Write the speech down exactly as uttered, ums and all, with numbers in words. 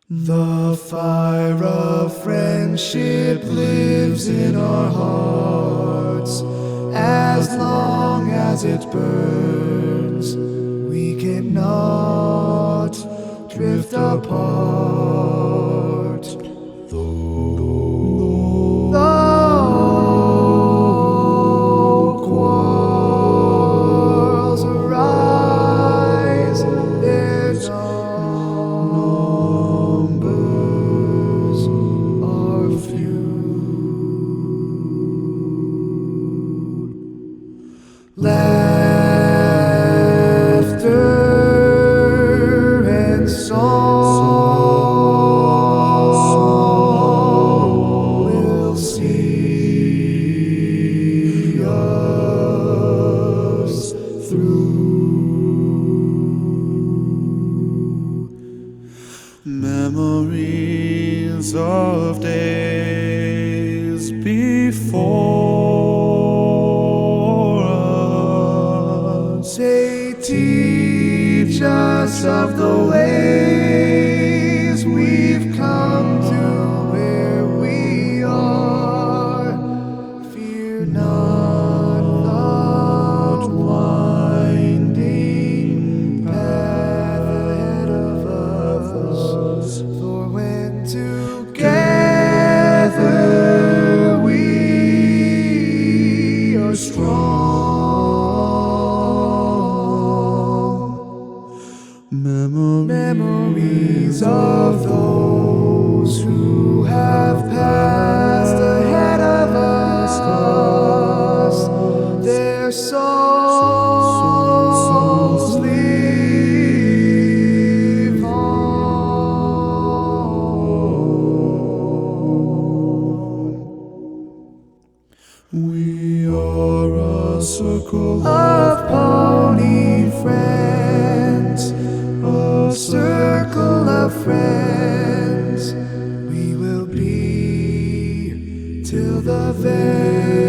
The fire of friendship lives in our hearts. As long as it burns, we cannot drift apart. Though, though quarrels arise, their numbers are few. Laughter and song will see us through. Memories of days before us, they teach us of the ways we've come to where we are. Fear not the winding path ahead of us, for when together we are strong. Memories of those who have passed ahead of us, their souls live on. We are a circle of pony friends, a circle of friends. We will be till the very